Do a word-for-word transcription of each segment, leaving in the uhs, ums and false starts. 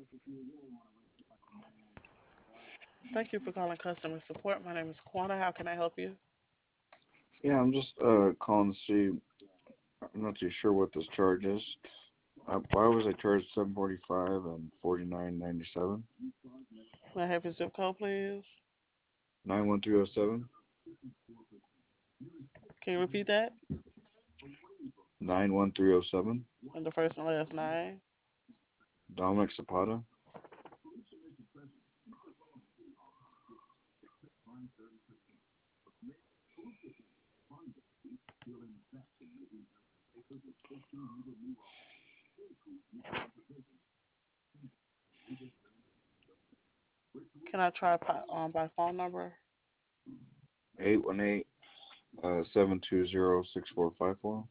Thank you for calling customer support. My name is Quana. How can I help you? Yeah, I'm just uh calling to see. I'm not too sure what this charge is. Uh, why was I charged seven forty five and forty nine ninety seven? May I have your zip code, please? Nine one three zero seven. Can you repeat that? Nine one three zero seven. And the first and last name? Dominic Zapata. Can I try by, um, by phone number? Eight one eight uh seven two zero six four five four.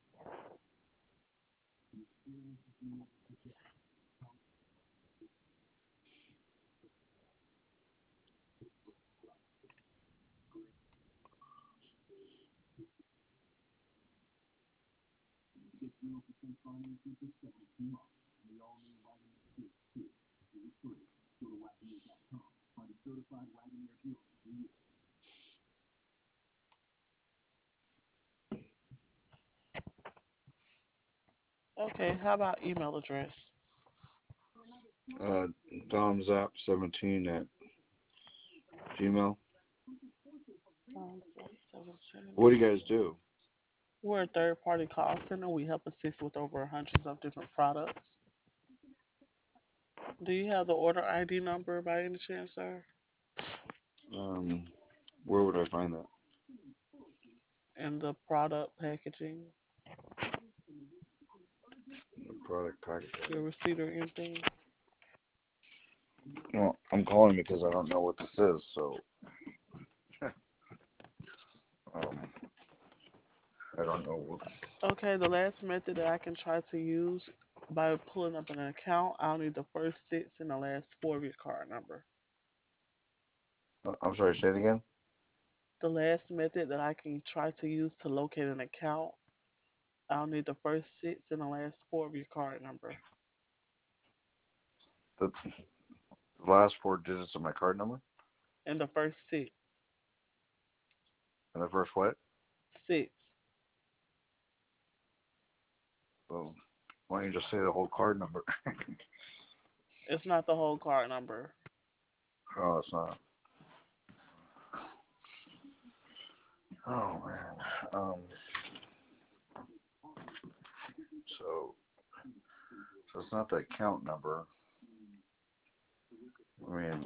Okay, how about email address? Uh, domzap seventeen at Gmail. Um, seventeen. What do you guys do? We're a third party call center. We help assist with over hundreds of different products. Do you have the order I D number by any chance, sir? Um, where would I find that? And the product packaging, The product package. your receipt or anything? Well, I'm calling because I don't know what this is, so um, I don't know what. Okay, the last method that I can try to use by pulling up an account, I'll need the first six and the last four of your card number. Uh, I'm sorry, say it again. The last method that I can try to use to locate an account, I'll need the first six and the last four of your card number. The, the last four digits of my card number And the first six. and the first what? Six. So why don't you just say the whole card number? It's not the whole card number. Oh, it's not. Oh man. Um. So so it's not the account number. I mean,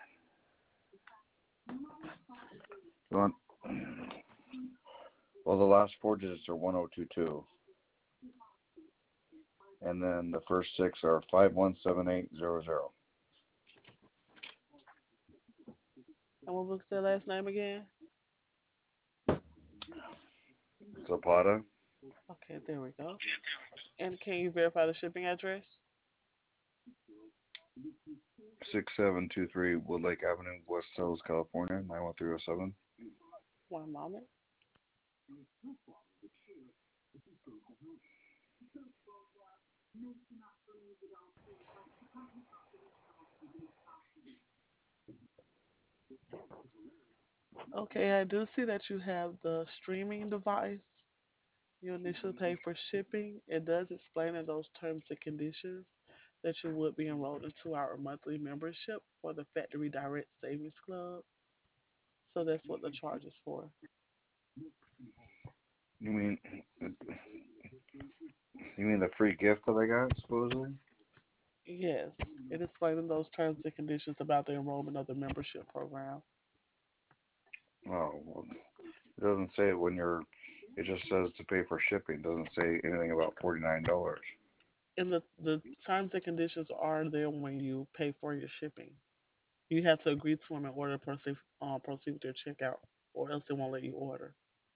you want, well, the last four digits are one oh two two, and then the first six are five one seven eight zero zero. And what was their last name again? Zapata, Okay, there we go. And can you verify the shipping address? six seven two three Woodlake Avenue, West Hills, California, nine one three zero seven. One moment. Okay, I do see that you have the streaming device. You initially pay for shipping. It does explain in those terms and conditions that you would be enrolled into our monthly membership for the Factory Direct Savings Club. So that's what the charge is for. You mean you mean the free gift that I got supposedly? Yes, it explains in those terms and conditions about the enrollment of the membership program. Oh, well, it doesn't say it when you're. It just says to pay for shipping. It doesn't say anything about forty nine dollars. And the, the terms and conditions are there when you pay for your shipping. You have to agree to them in order to proceed, um, proceed with your checkout, or else it won't let you order.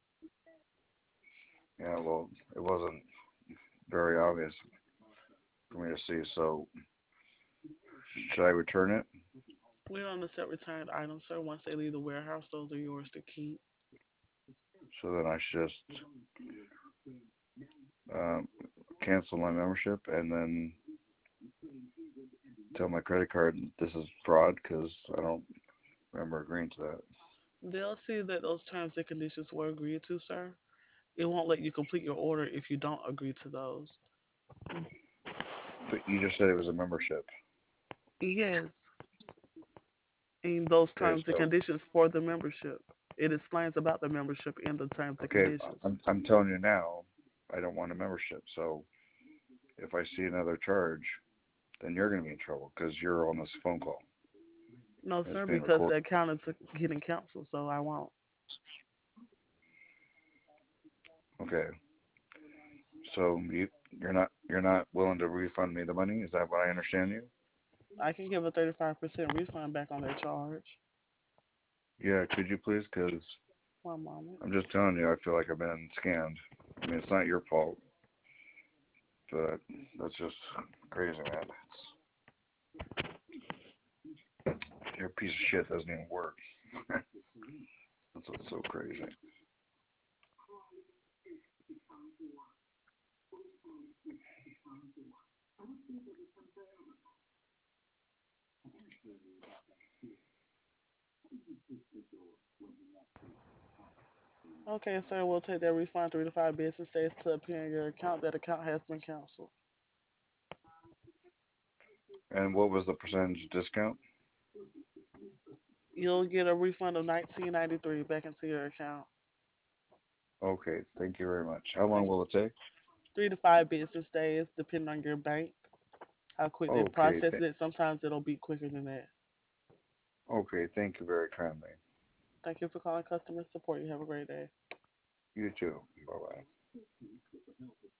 Yeah, well, it wasn't very obvious for me to see. So should I return it? We don't accept returned items, sir. Once they leave the warehouse, those are yours to keep. So then I should just um, cancel my membership and then tell my credit card this is fraud because I don't remember agreeing to that. They'll see that those terms and conditions were agreed to, sir. It won't let you complete your order if you don't agree to those. But you just said it was a membership. Yes, in those Okay, terms and so conditions for the membership. It explains about the membership in the terms and okay, conditions. I'm I'm telling you now, I don't want a membership. So if I see another charge, then you're gonna be in trouble because you're on this phone call No, and it's sir, being because recorded. the account is getting canceled, so I won't. Okay, so you you're not you're not willing to refund me the money? Is that what I understand you? I can give a thirty-five percent refund back on that charge. Yeah, could you please? Because One moment. I'm just telling you, I feel like I've been scammed. I mean, it's not your fault, but that's just crazy, man. It's, your piece of shit doesn't even work. That's what's so crazy. Okay, sir, we'll take that refund three to five business days to appear in your account. That account has been canceled. And what was the percentage discount? You'll get a refund of nineteen ninety-three back into your account. Okay, thank you very much. How long Thank will it take? Three to five business days, depending on your bank, how quick they Okay, process th- it. Sometimes it'll be quicker than that. okay, thank you very kindly. Thank you for calling customer support. You have a great day. You too. Bye bye.